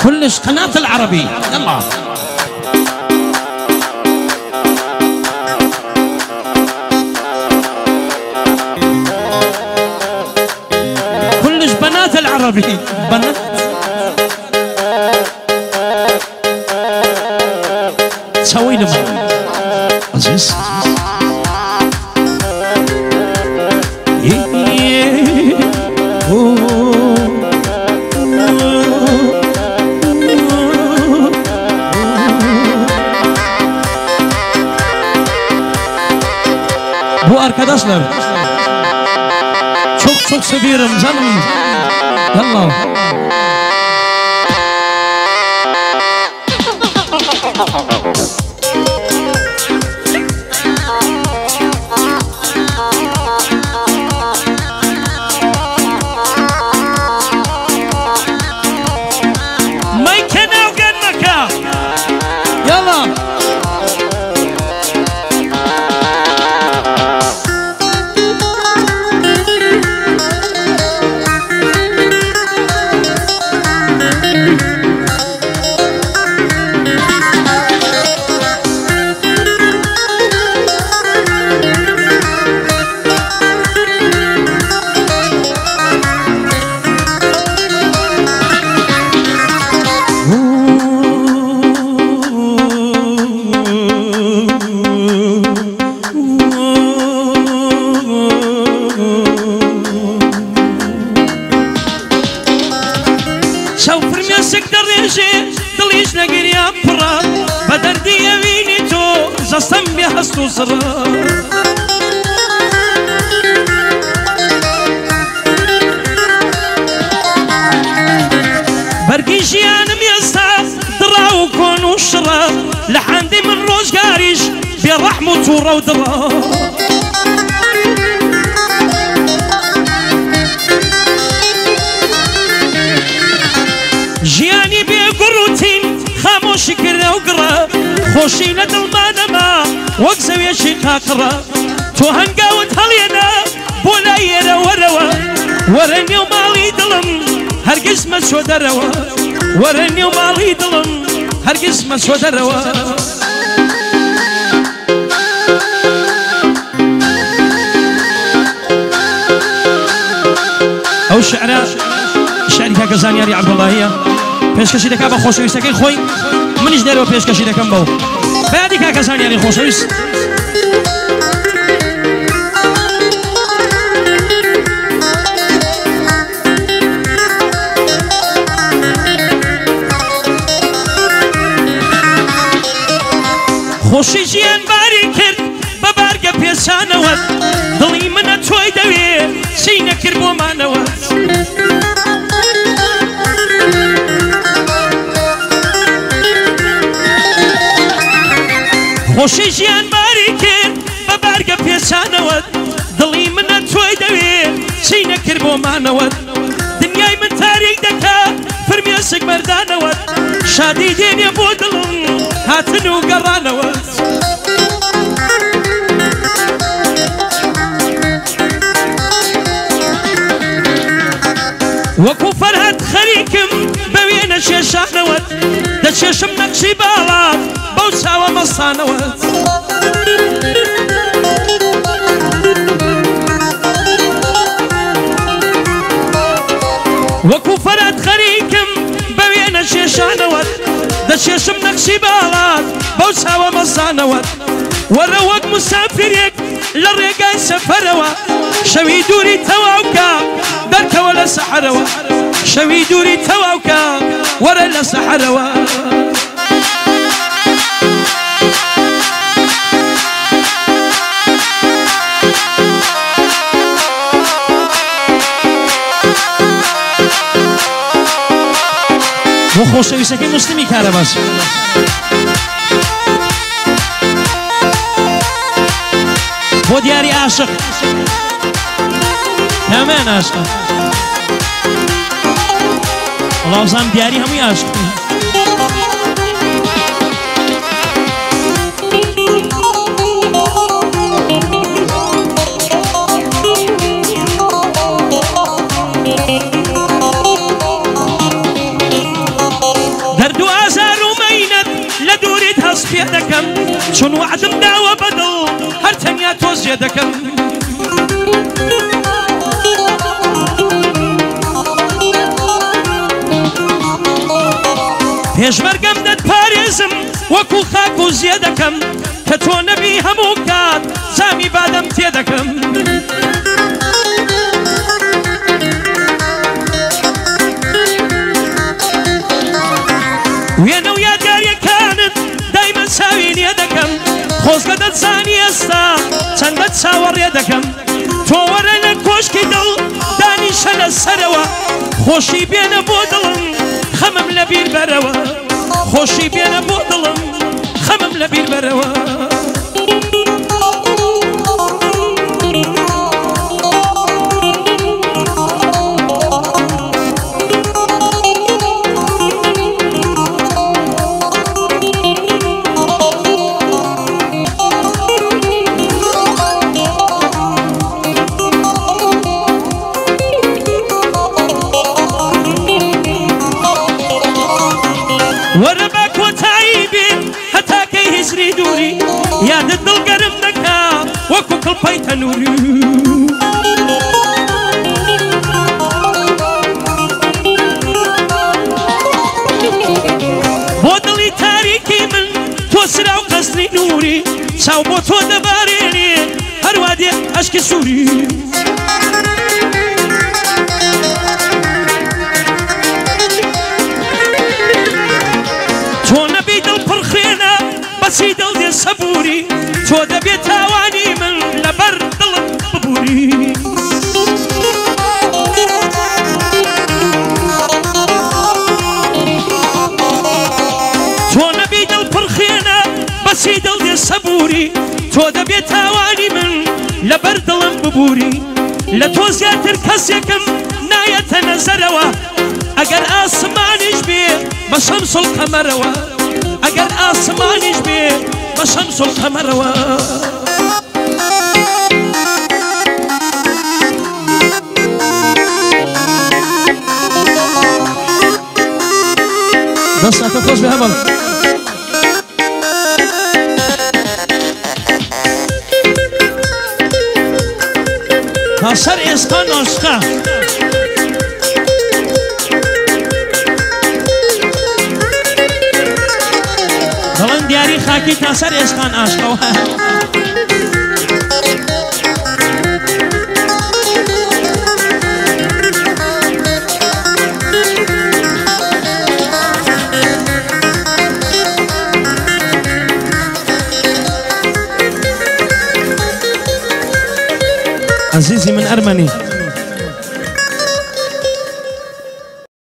كلش قناة العربي. يلا كلش بنات العربي. بنات تسوي لهم عزيز. Bu arkadaşlar çok seviyorum canım. Yallah. برقي جيانم يسا دراو كونو شرا لحندي من روز قاريش برحمة ورا ودرا جياني بقروتين خاموش كرا وقرا خوشي ندل ما نما وقزو يشي قاقرا تو هنقاوت هلينا بولاينا وروا ورني ومالي دلم هرگز ما سود روا ورني ومالي دلم هرگز ما سود روا او شعري كاكا زانياري عبد الله هي پێشکەشی دەکا بە خۆشەویستەکەی خۆی منیش دەرەوە پێشکەشی دەکەم بەو بعدی کاکە زانیاری خۆشەویست خۆشی ژیان باری کرد بە بارگە پێچانەوەت دڵی منە تۆی دەوێ چی نەکرد بۆمانەوەت خۆشی ژیان باری کرد بە بارگە پێچانەوەت دڵی منە تۆی دەوێ چی نەکرد بۆمانەوەت دنیای من تاریک دەکا فرمێسک مەردانەوەت شادی دێنێ بۆ دڵم هاتن و گەڕانەوەت وەکو فەرهەد خەریکم بە وێنە شێشانەوەت دەچێشم نەقشی باڵا بەو چاوە مەستانەوەت وەکو فەرهەد خەریکم بە وێنە شێشانەوەت دەچێشم نەقشی باڵا بەو چاوە مەستانەوەت وەرە وەک مسافرێک لە ڕێگای سەفەرەوە شەوی دووری تەواوکە دەرکەوە لە سەحەرەوە شەوی دووری تەواوکە وەرە لە سەحەرەوە بۆ خۆشەویستەکەی موسڵمی کارەباس بۆ دیاری عاشق هەمان عاشق وەڵاوزان دیاری هەمووی عاشق تێدەکەم چون وعدم داوە بەدڵ هەر تەنیا تۆز جێدەکەم پێشمەرگەم دەتپارێزم وەکو خاک و زیێ دەکەم کە تۆ نەبی هەموو کات زامی بادەم تێدەکەم وێنە و یادگاریەکانت دایمەن چاوی لێ دەکەم خۆزگە دەتزانی ئێستا چەندە چاوەڕێ دەکەم تۆ وەرە لە کۆشکی دڵ دانیشە لە سەرەوە خۆشی بێنە بۆ دڵم خەمم لە بیر بەرەوە خۆشی بێنە بۆ دڵم خەمم لە بیر بەرەوە وەرە بە کۆتایی بێن هەتاکەی هیزری دووری یادت دڵگەرم دەکا وەکو کڵپەی تەنووری بۆ دڵی تاریکی من تۆ سرا و قەسری نووری چاو بۆ تۆ دەبارێنێ هەروە دێ ئەشکی سووری بەچی دڵ دێ سەبووری تۆ دەبێت تاوانی من لەبەر دڵم ببووری تۆ نەبی دڵ پڕخێنە بەچی دڵ دێ سەبووری تۆ دەبێت تاوانی من لەبەر دڵم ببووری لە تۆ زیاتر کەسێکم نایەتە نەزەرەوە ئەگەر ئاسمانیش بێ بە شەمس القەمەرەوە ئەگەر ئاسمانیش بێ بە شەمس القەمەرەوە دەستەکە خۆش بێ هەبڵ تا سەر ئێستا ناشتا دڵن دیاری خاکی تا سەر ئێستان ئاشقەوە عزیزی من ئەرمەنی